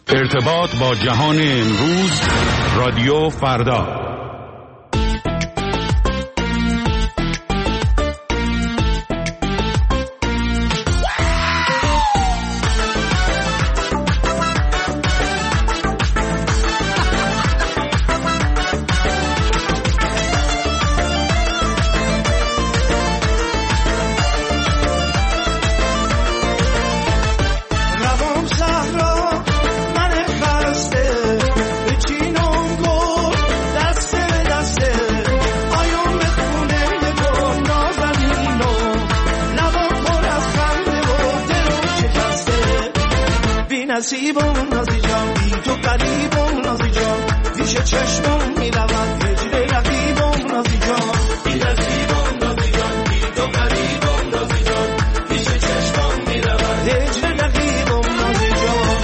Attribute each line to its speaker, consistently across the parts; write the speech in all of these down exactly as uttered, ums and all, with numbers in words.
Speaker 1: ارتباط با جهان امروز، رادیو فردا.
Speaker 2: نصیبم نازی جان بی تو قریبم نازی جان پیش چشمم میروم هجر رقیبم نازی جان بی نصیبم نازی جان بی تو قریبم نازی جان پیش چشمم میروم هجر رقیبم نازی جان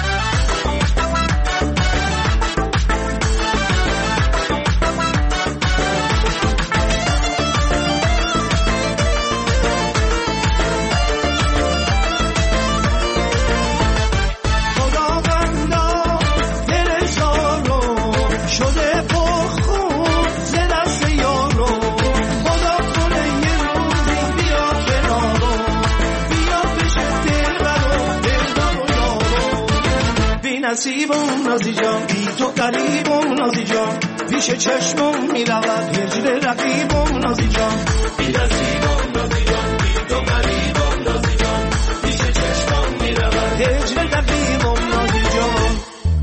Speaker 2: نصیبم نازی جان بی تو قریبم نازی جان پیش چشمم میرود هجر رقیبم نازی جان بی نصیبم نازی جان بی تو قریبم نازی جان پیش چشمم میرود هجر رقیبم نازی جان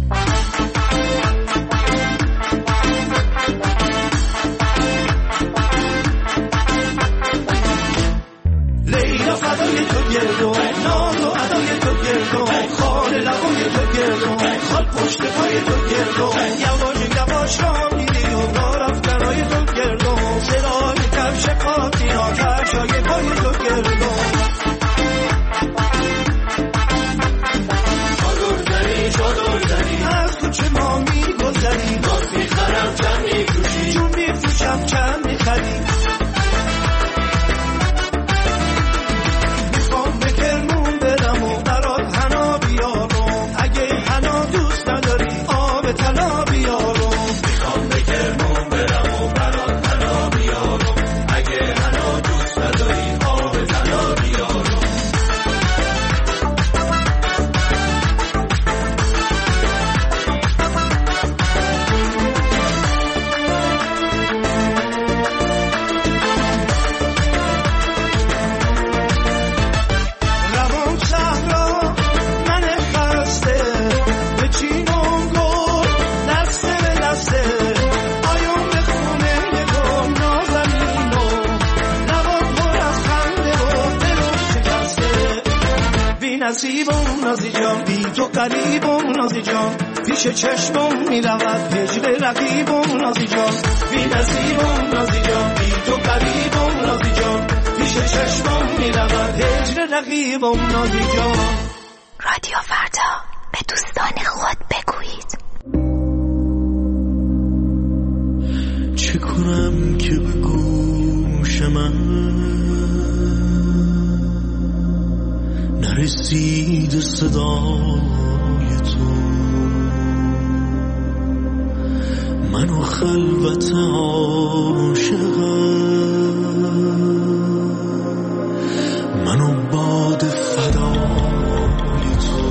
Speaker 2: لیلا فدای تو گردو ناز و ادای تو گردو خال لبای تو گردو خال پشت پای تو گردو یواش یواش را میری و را رفتنای تو گردو صدای کفش پاتی ها کفشای پای تو گردو چادر زنی چادر زنی از تو چه ما میگذری باز میخرم چند میفروشی چون میفروشم چند میخری نصیبم نازی جان بی تو قریبم نازی جان پیش چشمم میرود هجر رقیبم نازی جان بی نصیبم نازی جان بی تو قریبم نازی جان پیش چشمم میرود هجر رقیبم نازی جان.
Speaker 3: رادیو فردا، به دوستان خود بگویید.
Speaker 4: چه کنم که به گوش من نرسید صدای تو، منو خلوت عاشقم، منو باد فدای تو.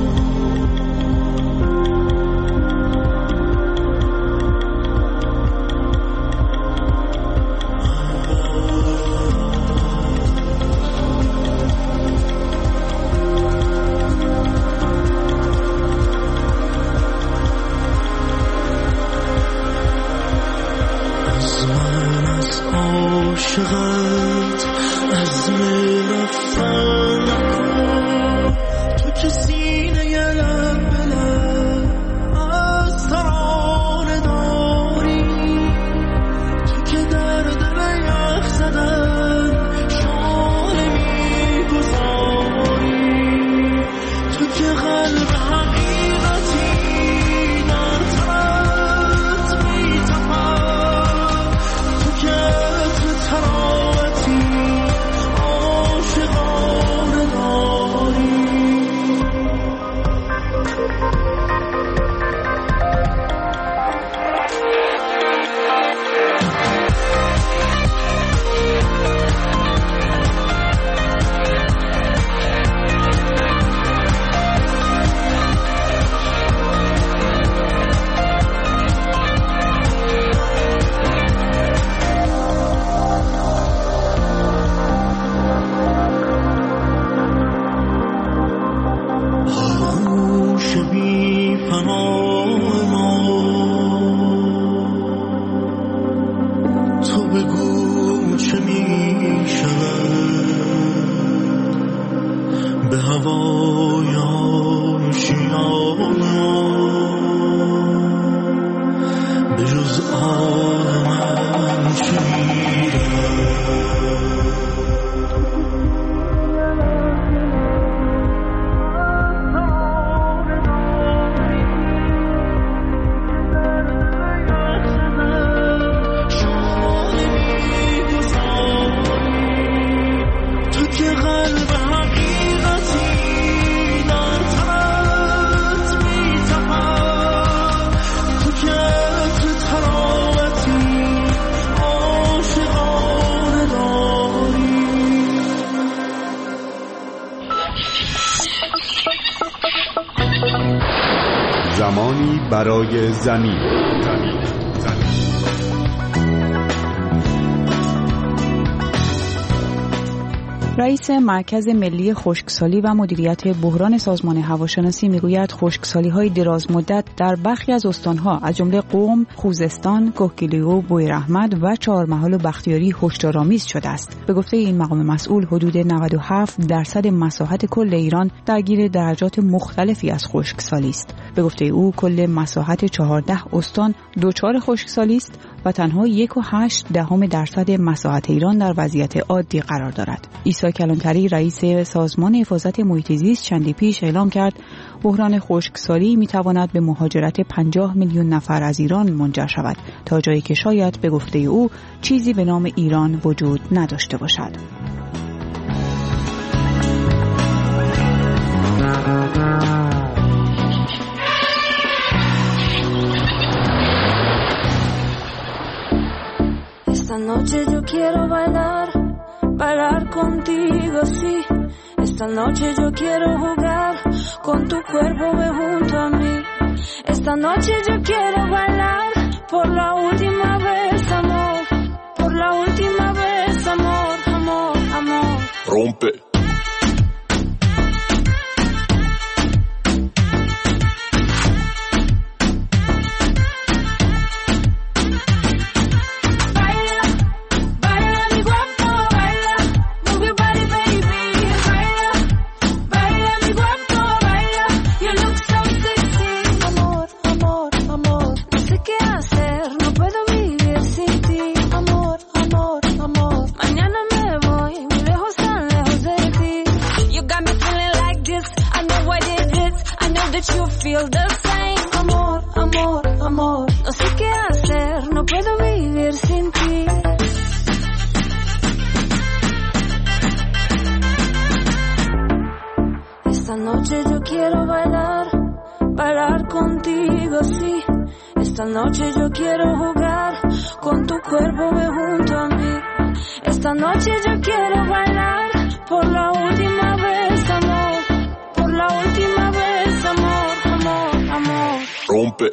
Speaker 4: عاشقت از من رفتن نکن، تو که سینه لب به لب از ترانه داری، تو که در دل یخ زدن شانه میگذاری، تو که قلب حقیقتی در تنت میتپد، تو که عاشقانه داری.
Speaker 1: زمانی برای زمین. زمین.
Speaker 5: رئیس مرکز ملی خشکسالی و مدیریت بحران سازمان هواشناسی میگوید خشکسالی‌های دراز مدت در برخی از استان‌ها از جمله قم، خوزستان، کوهگیلو، بویراحمد و چهارمحال و بختیاری هشدارآمیز شده است. به گفته این مقام مسئول حدود نود و هفت درصد مساحت کل ایران درگیر درجات مختلفی از خشکسالی است. به گفته او کل مساحت چهارده استان دچار خشکسالی است و تنها یک و هشت دهم درصد مساحت ایران در وضعیت عادی قرار دارد. عیسی کلانتری رئیس سازمان حفاظت محیط زیست چندی پیش اعلام کرد بحران خشکسالی میتواند به مهاجرت پنجاه میلیون نفر از ایران منجر شود تا جایی که شاید به گفته او چیزی به نام ایران وجود نداشته باشد.
Speaker 6: Esta noche yo quiero bailar, bailar contigo, sí. Esta noche yo quiero jugar, con tu cuerpo ve junto a mí. Esta noche yo quiero bailar, por la última vez, amor. Por la última vez, amor, amor, amor.
Speaker 7: Rompe.
Speaker 6: You feel the same, amor, amor, amor. No sé qué hacer, no puedo vivir sin ti. Esta noche yo quiero bailar, bailar contigo, sí. Esta noche yo quiero jugar, con tu cuerpo ve junto a mí. Esta noche yo quiero bailar, por la última vez, amor. Por la última vez, amor, amor, amor.
Speaker 7: Rompe.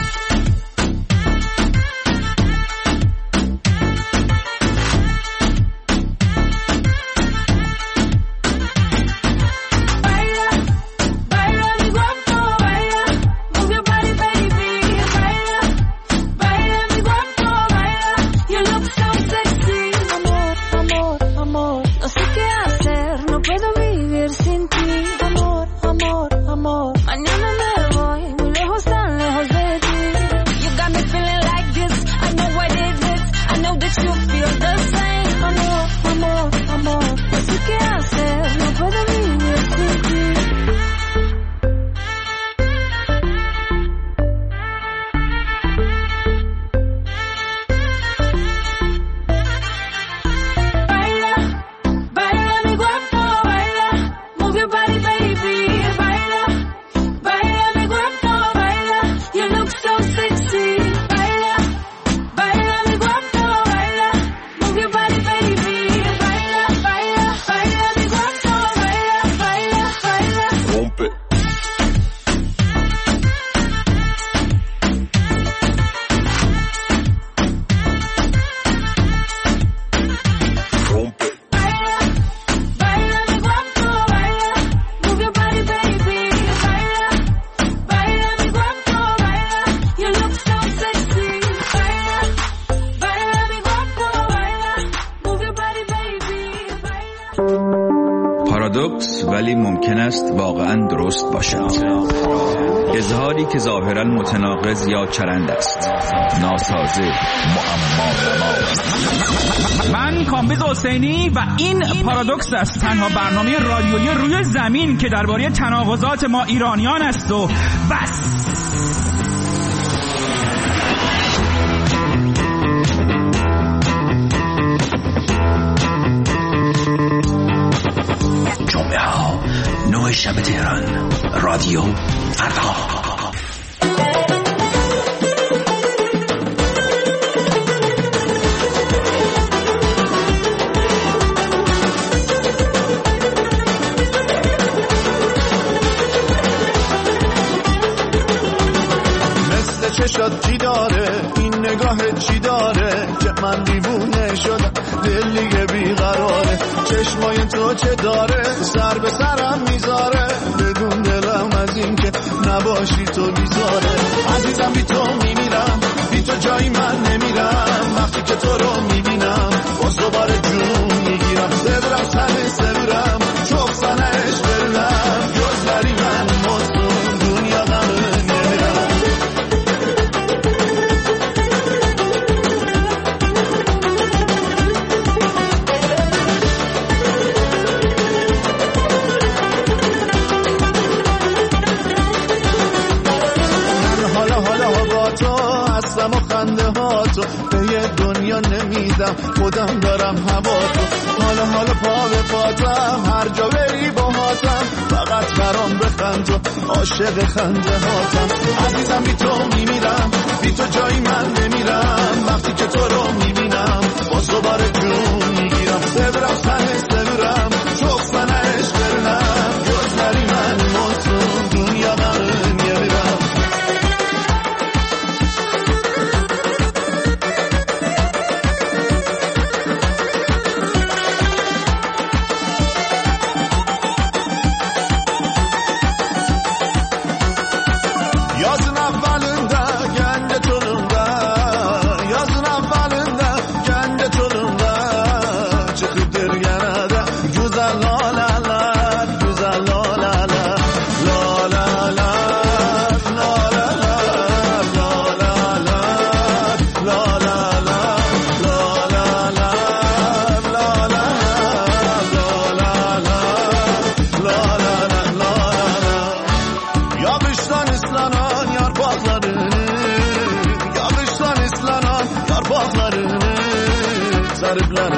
Speaker 8: پارادوکس ولی ممکن است واقعا درست باشد. اظهاری که ظاهرا متناقض یا چرند است، ناسازه، معما.
Speaker 9: من کامبیز حسینی و این پارادوکس است، تنها برنامه رادیویی روی زمین که درباره تناقضات ما ایرانیان است و بس.
Speaker 10: جمعه ها نه شب تهران، رادیو فردا.
Speaker 7: چشات چی داره این نگاه چی داره که من دیوونه شدم دل دیگه بیقراره چشمای تو چه داره سر به سرم میذاره بدون دلم از این که نباشی تو بیزاره عزیزم بی تو میمیرم بی تو جایی من نمیرم وقتی که تو رو میبینم باز دوباره جون میگیرم سبرم سنه سبرم چوب سنش برم جز داری من مستون دنیا غمه نمیرم من حالا حالا با تو هستم و خنده ها تو به یه دنیا نمیدم خودم دارم هوا تو حالا حالا پا به پاتم هر جا بری با هاتم فقط برام بخند تو عاشق خنده هاتم عزیزم بی تو میمیرم بی تو جایی من نمیرم وقتی که تو رو میبینم باز دوباره جون میگیرم سبرم سنه سبرم چوب سنش برنم جز داری من مستون دنیا غمه نمیرم Yazın avvalında kendi çolunda Yazın avvalında kendi çolunda Çıkıdır yanada güzel lalalar Güzel lalalar Lalalar Lalalar Lalalar Lalalar Lalalar Lalalar Lalalar Yağıştan ıslanan yarpaklarını Yağıştan ıslanan yarpaklarını Sarıplar